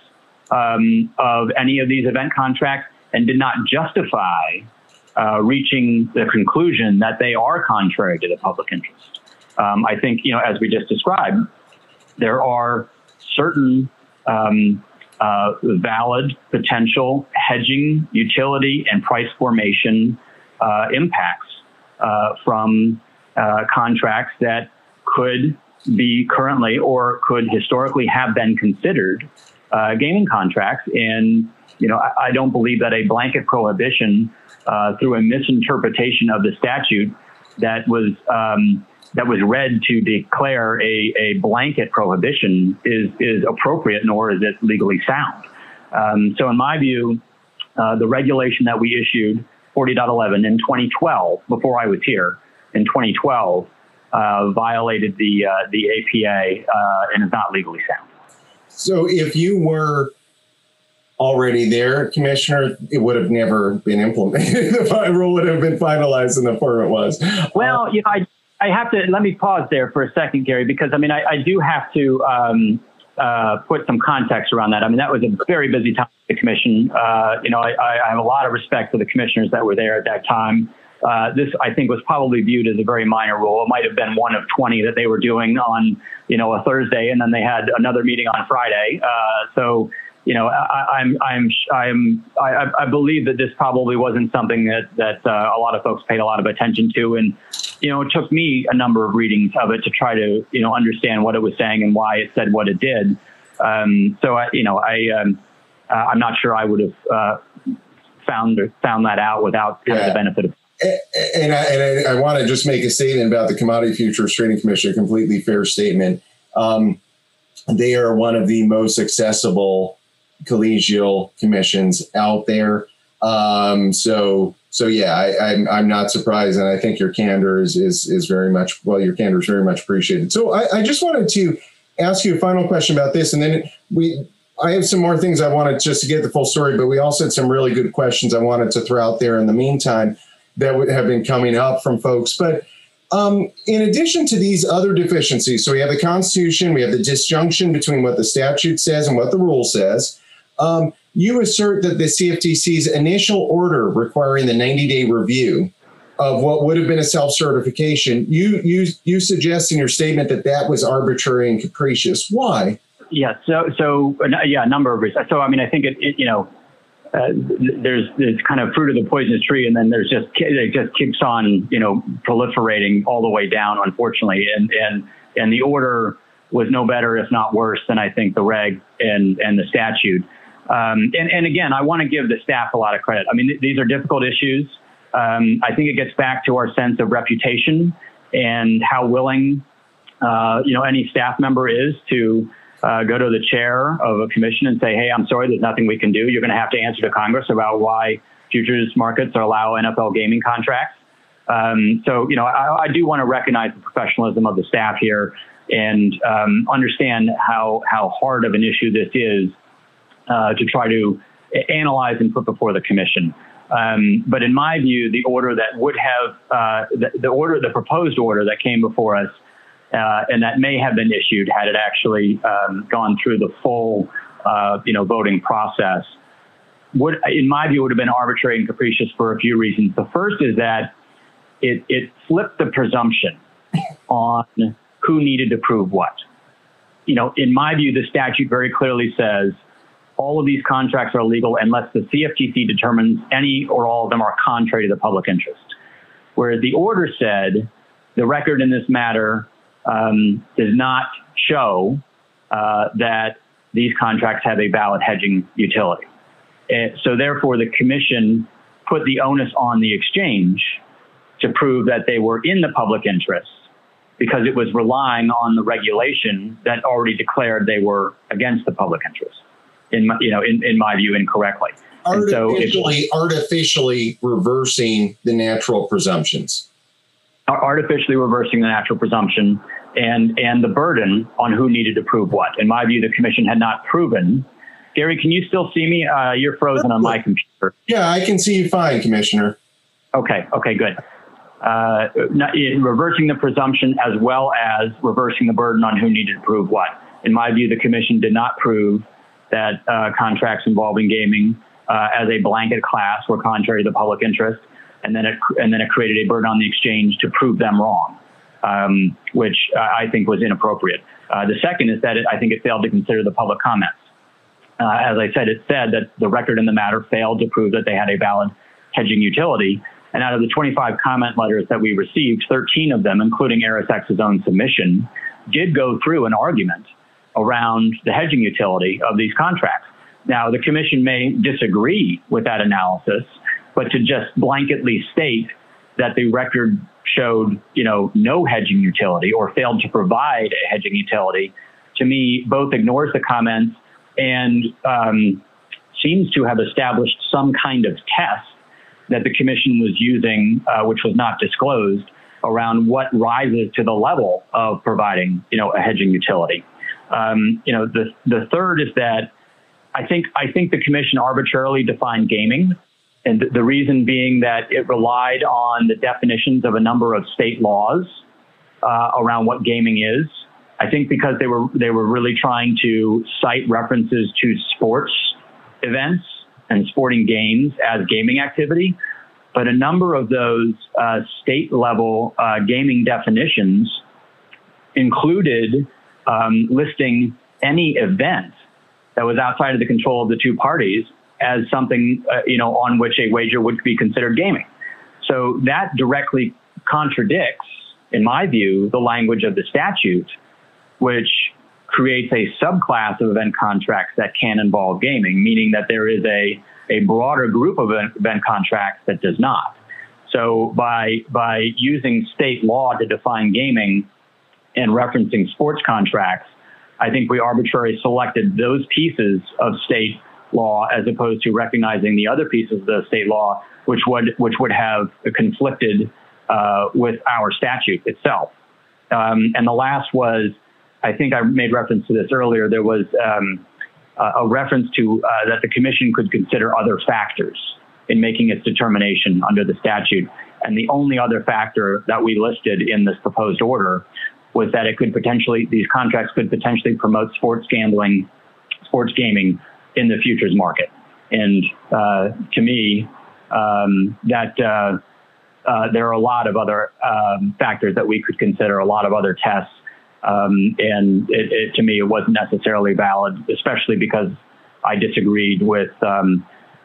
of any of these event contracts and did not justify reaching the conclusion that they are contrary to the public interest. I think, as we just described, there are certain valid potential hedging, utility, and price formation impacts from contracts that could be currently or could historically have been considered gaming contracts. And, I don't believe that a blanket prohibition through a misinterpretation of the statute that was read to declare a blanket prohibition is appropriate, nor is it legally sound. So in my view, the regulation that we issued, 40.11 in 2012, before I was here, in 2012, violated the APA and is not legally sound. So if you were already there, Commissioner, it would have never been implemented. The rule would have been finalized in the form it was. Well, I have to, let me pause there for a second, Gary, because I do have to put some context around that. I mean, that was a very busy time for the commission. I have a lot of respect for the commissioners that were there at that time. This, I think, was probably viewed as a very minor rule. It might have been one of 20 that they were doing on, a Thursday, and then they had another meeting on Friday. I believe that this probably wasn't something that a lot of folks paid a lot of attention to, and it took me a number of readings of it to try to understand what it was saying and why it said what it did. I'm not sure I would have found that out without the benefit of. And I want to just make a statement about the Commodity Futures Trading Commission, a completely fair statement. They are one of the most accessible collegial commissions out there. So yeah, I'm not surprised. And I think your candor is very much, your candor is very much appreciated. So I just wanted to ask you a final question about this. And then I have some more things I wanted just to get the full story, but we also had some really good questions I wanted to throw out there in the meantime that would have been coming up from folks. But in addition to these other deficiencies, so we have the Constitution, we have the disjunction between what the statute says and what the rule says. You assert that the CFTC's initial order requiring the 90-day review of what would have been a self-certification, you suggest in your statement that was arbitrary and capricious. Why? Yeah. So a number of reasons. So I mean, I think there's kind of fruit of the poisonous tree, and then it just keeps on proliferating all the way down, unfortunately, and the order was no better, if not worse, than I think the reg and the statute. And again, I want to give the staff a lot of credit. I mean, these are difficult issues. I think it gets back to our sense of reputation and how willing, any staff member is to go to the chair of a commission and say, hey, I'm sorry, there's nothing we can do. You're going to have to answer to Congress about why futures markets allow NFL gaming contracts. I do want to recognize the professionalism of the staff here and understand how hard of an issue this is to try to analyze and put before the commission. But in my view, the order that would have the proposed order that came before us and that may have been issued had it actually gone through the full voting process would, in my view, would have been arbitrary and capricious for a few reasons. The first is that it flipped the presumption on who needed to prove what. In my view, the statute very clearly says all of these contracts are illegal unless the CFTC determines any or all of them are contrary to the public interest. Whereas the order said the record in this matter does not show that these contracts have a valid hedging utility. So therefore, the commission put the onus on the exchange to prove that they were in the public interest because it was relying on the regulation that already declared they were against the public interest. In my view, incorrectly. Artificially reversing the natural presumptions. Artificially reversing the natural presumption and the burden on who needed to prove what. In my view, the commission had not proven. Gary, can you still see me? You're frozen on my computer. Yeah, I can see you fine, Commissioner. Okay, good. Reversing the presumption as well as reversing the burden on who needed to prove what. In my view, the commission did not prove that contracts involving gaming as a blanket class were contrary to the public interest, and then it created a burden on the exchange to prove them wrong, which I think was inappropriate. The second is that I think it failed to consider the public comments. As I said, it said that the record in the matter failed to prove that they had a valid hedging utility. And out of the 25 comment letters that we received, 13 of them, including ErisX's own submission, did go through an argument around the hedging utility of these contracts. Now, the commission may disagree with that analysis, but to just blanketly state that the record showed, no hedging utility or failed to provide a hedging utility, to me, both ignores the comments and seems to have established some kind of test that the commission was using, which was not disclosed, around what rises to the level of providing, a hedging utility. The third is that I think the commission arbitrarily defined gaming, and the reason being that it relied on the definitions of a number of state laws around what gaming is. I think because they were really trying to cite references to sports events and sporting games as gaming activity, but a number of those state level gaming definitions included listing any event that was outside of the control of the two parties as something, on which a wager would be considered gaming. So that directly contradicts, in my view, the language of the statute, which creates a subclass of event contracts that can involve gaming, meaning that there is a broader group of event contracts that does not. So by using state law to define gaming and referencing sports contracts, I think we arbitrarily selected those pieces of state law as opposed to recognizing the other pieces of the state law, which would have conflicted with our statute itself. And the last was, I think I made reference to this earlier, there was a reference to that the commission could consider other factors in making its determination under the statute. And the only other factor that we listed in this proposed order was that these contracts could potentially promote sports gaming in the futures market. And to me, there are a lot of other factors that we could consider, a lot of other tests. And to me, it wasn't necessarily valid, especially because I disagreed with some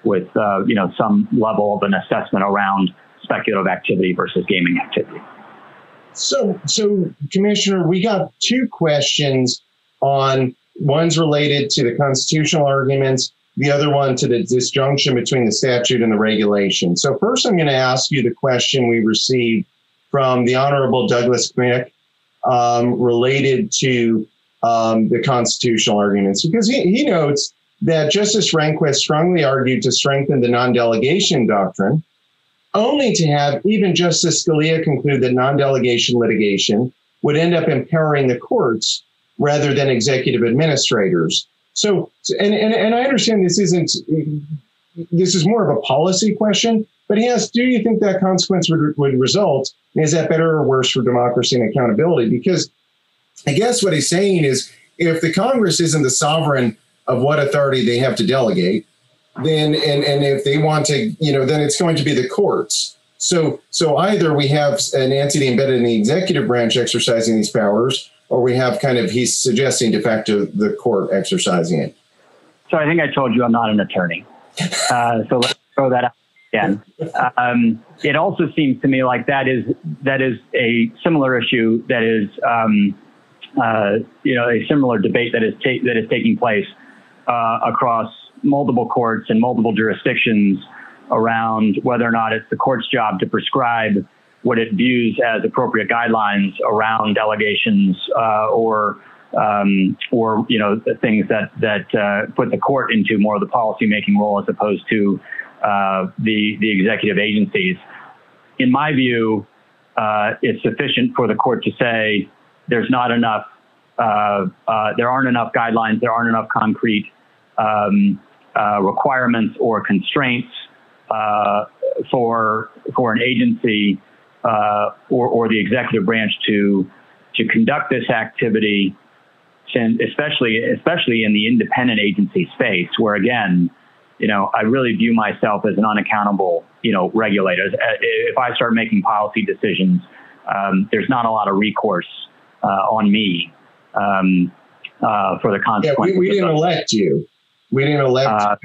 level of an assessment around speculative activity versus gaming activity. So Commissioner, we got two questions on, one's related to the constitutional arguments the other one to the disjunction between the statute and the regulation. So first, I'm going to ask you the question we received from the Honorable Douglas Mick related to the constitutional arguments, because he notes that Justice Rehnquist strongly argued to strengthen the non-delegation doctrine, only to have even Justice Scalia conclude that non-delegation litigation would end up empowering the courts rather than executive administrators. So, and I understand this is more of a policy question, but he asks, do you think that consequence would result? And is that better or worse for democracy and accountability? Because I guess what he's saying is, if the Congress isn't the sovereign of what authority they have to delegate, then and if they want to, then it's going to be the courts. So either we have an entity embedded in the executive branch exercising these powers, or we have he's suggesting de facto the court exercising it. So I think I told you I'm not an attorney. So let's throw that out again. It also seems to me like that is a similar issue that is, a similar debate that is taking place across multiple courts and multiple jurisdictions around whether or not it's the court's job to prescribe what it views as appropriate guidelines around delegations or the things that put the court into more of the policymaking role as opposed to the executive agencies. In my view, it's sufficient for the court to say there's not enough, there aren't enough guidelines, there aren't enough concrete requirements or constraints for an agency or the executive branch to conduct this activity, especially in the independent agency space, where again, I really view myself as an unaccountable, regulator. If I start making policy decisions, there's not a lot of recourse on me for the consequences. Yeah, we didn't elect you. We didn't elect.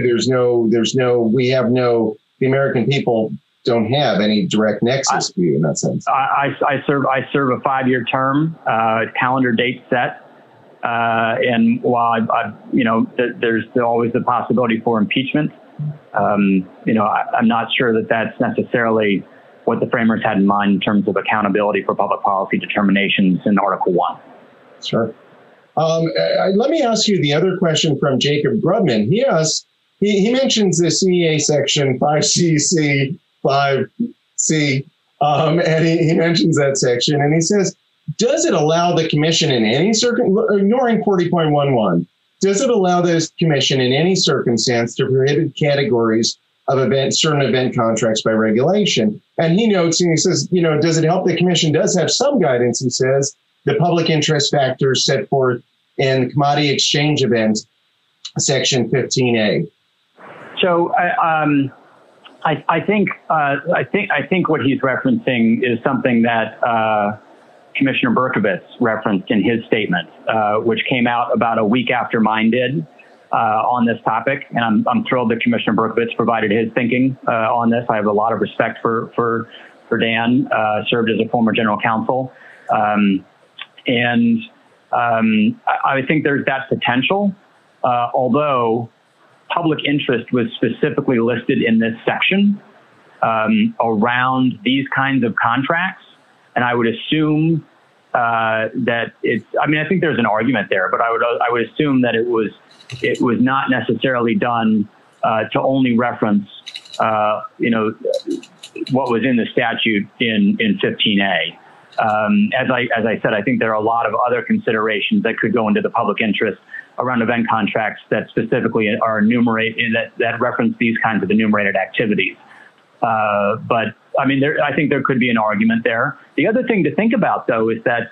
The American people don't have any direct nexus to you in that sense. I serve a 5-year term, calendar date set. And while there's always the possibility for impeachment, I'm not sure that that's necessarily what the framers had in mind in terms of accountability for public policy determinations in Article 1. Sure. Let me ask you the other question from Jacob Grubman. He mentions the CEA section 5CC, 5C, and he mentions that section, and he says, does it allow the commission in any ignoring 40.11, does it allow the commission in any circumstance to prohibit categories of certain event contracts by regulation? And he notes, and he says, does it help? The commission does have some guidance, he says, the public interest factors set forth in commodity exchange events, section 15A. So I think what he's referencing is something that Commissioner Berkovitz referenced in his statement, which came out about a week after mine did on this topic. And I'm thrilled that Commissioner Berkovitz provided his thinking on this. I have a lot of respect for Dan, served as a former general counsel. And I think there's that potential, although public interest was specifically listed in this section around these kinds of contracts. And I would assume that I think there's an argument there, but I would assume that it was not necessarily done to only reference what was in the statute in 15A. As I said, I think there are a lot of other considerations that could go into the public interest around event contracts that specifically are enumerated, that reference these kinds of enumerated activities. But I think there could be an argument there. The other thing to think about, though, is that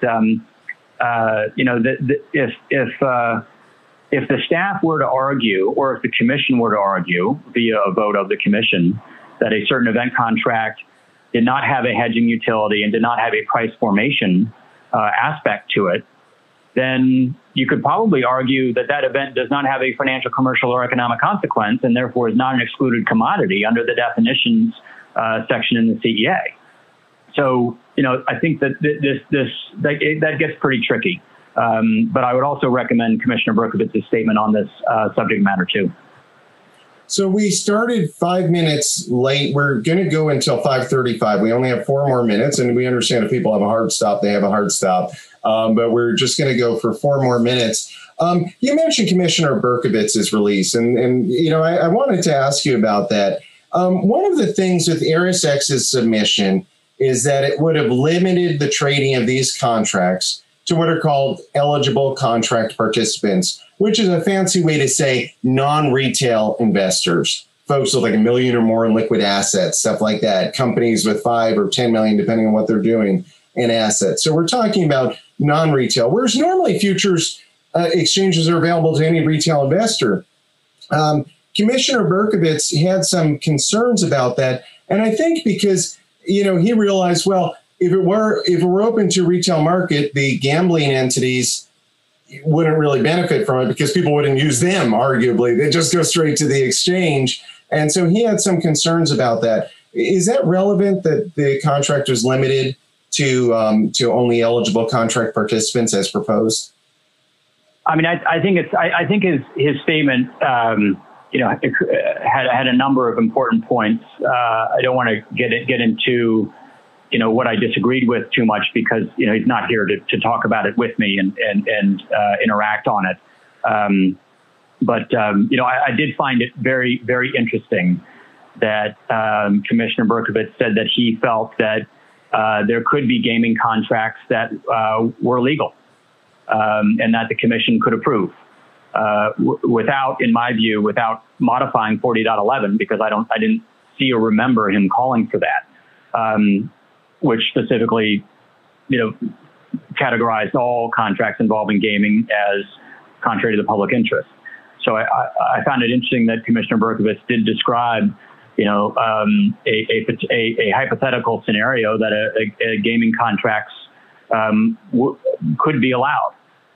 if the staff were to argue, or if the commission were to argue via a vote of the commission, that a certain event contract did not have a hedging utility and did not have a price formation aspect to it, then you could probably argue that that event does not have a financial, commercial, or economic consequence, and therefore is not an excluded commodity under the definitions section in the CEA. So, I think that that gets pretty tricky. But I would also recommend Commissioner Berkovitz's statement on this subject matter too. So we started 5 minutes late. We're going to go until 5:35. We only have 4 more minutes, and we understand if people have a hard stop, they have a hard stop. But we're just going to go for 4 more minutes. You mentioned Commissioner Berkowitz's release, and you know, I wanted to ask you about that. One of the things with ErisX's submission is that it would have limited the trading of these contracts to what are called eligible contract participants, which is a fancy way to say non-retail investors, folks with like $1 million or more in liquid assets, stuff like that, companies with 5 or 10 million, depending on what they're doing in assets. So we're talking about non-retail, whereas normally futures exchanges are available to any retail investor. Commissioner Berkowitz had some concerns about that. And I think because, you know, he realized, well, if it were open to retail market, the gambling entities wouldn't really benefit from it because people wouldn't use them, arguably. They just go straight to the exchange. And so he had some concerns about that. Is that relevant that the contract was limited to only eligible contract participants as proposed? I mean, I think his statement, you know, had a number of important points. I don't want to get into, you know, what I disagreed with too much because, you know, he's not here to talk about it with me and interact on it. But you know, I did find it very, very interesting that Commissioner Berkowitz said that he felt that there could be gaming contracts that were legal and that the commission could approve without, in my view, without modifying 40.11, because I didn't see or remember him calling for that. Which specifically, you know, categorized all contracts involving gaming as contrary to the public interest. So I found it interesting that Commissioner Berkowitz did describe, you know, a hypothetical scenario that a gaming contracts could be allowed.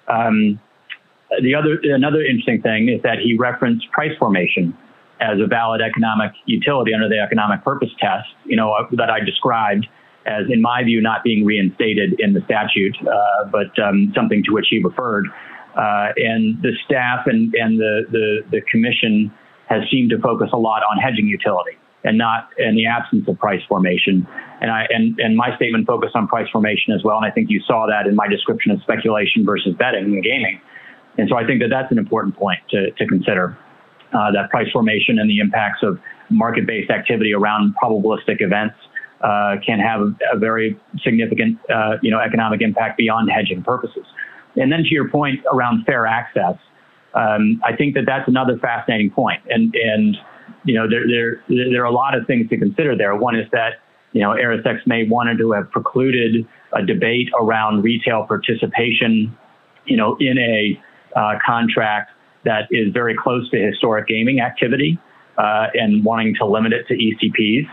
Another interesting thing is that he referenced price formation as a valid economic utility under the economic purpose test, you know, that I described as, in my view, not being reinstated in the statute, but something to which he referred. And the staff and the commission has seemed to focus a lot on hedging utility and not in the absence of price formation. And my statement focused on price formation as well. And I think you saw that in my description of speculation versus betting in gaming. And so I think that that's an important point to consider, that price formation and the impacts of market-based activity around probabilistic events can have a very significant, you know, economic impact beyond hedging purposes. And then to your point around fair access, I think that that's another fascinating point. And you know, there are a lot of things to consider there. One is that, you know, ErisX may wanted to have precluded a debate around retail participation, you know, in a contract that is very close to historic gaming activity, and wanting to limit it to ECPs.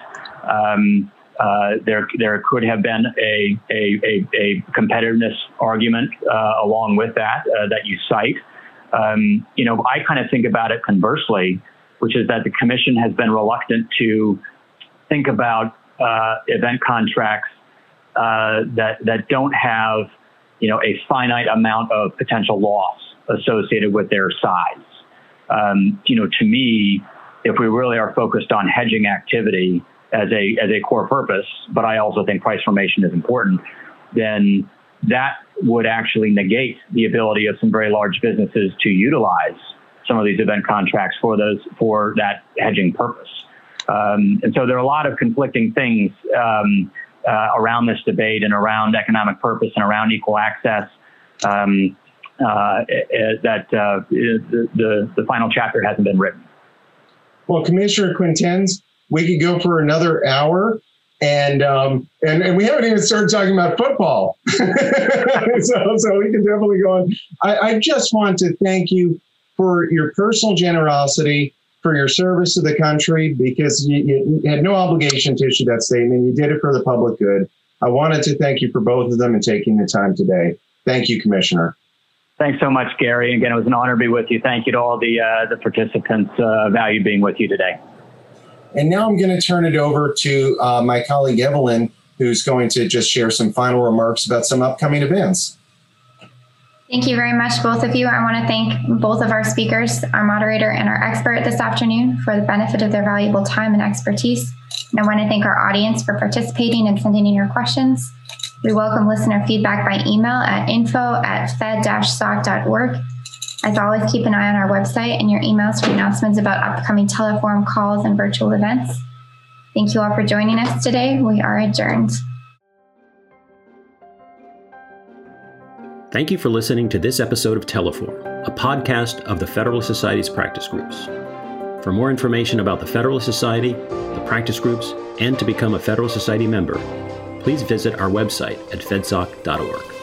There could have been a competitiveness argument along with that that you cite. You know, I kind of think about it conversely, which is that the commission has been reluctant to think about event contracts that don't have, you know, a finite amount of potential loss associated with their size. You know, to me, if we really are focused on hedging activity as a core purpose, but I also think price formation is important, then that would actually negate the ability of some very large businesses to utilize some of these event contracts for that hedging purpose. And so there are a lot of conflicting things around this debate and around economic purpose and around equal access that the final chapter hasn't been written. Well, Commissioner Quintenz, we could go for another hour, and we haven't even started talking about football. so we can definitely go on. I just want to thank you for your personal generosity, for your service to the country, because you had no obligation to issue that statement. You did it for the public good. I wanted to thank you for both of them and taking the time today. Thank you, Commissioner. Thanks so much, Gary. Again, it was an honor to be with you. Thank you to all the participants. Valued being with you today. And now I'm going to turn it over to my colleague, Evelyn, who's going to just share some final remarks about some upcoming events. Thank you very much, both of you. I want to thank both of our speakers, our moderator and our expert this afternoon, for the benefit of their valuable time and expertise. And I want to thank our audience for participating and sending in your questions. We welcome listener feedback by email at info@fed-soc.org. As always, keep an eye on our website and your emails for announcements about upcoming teleforum calls and virtual events. Thank you all for joining us today. We are adjourned. Thank you for listening to this episode of Teleforum, a podcast of the Federalist Society's practice groups. For more information about the Federalist Society, the practice groups, and to become a Federalist Society member, please visit our website at fedsoc.org.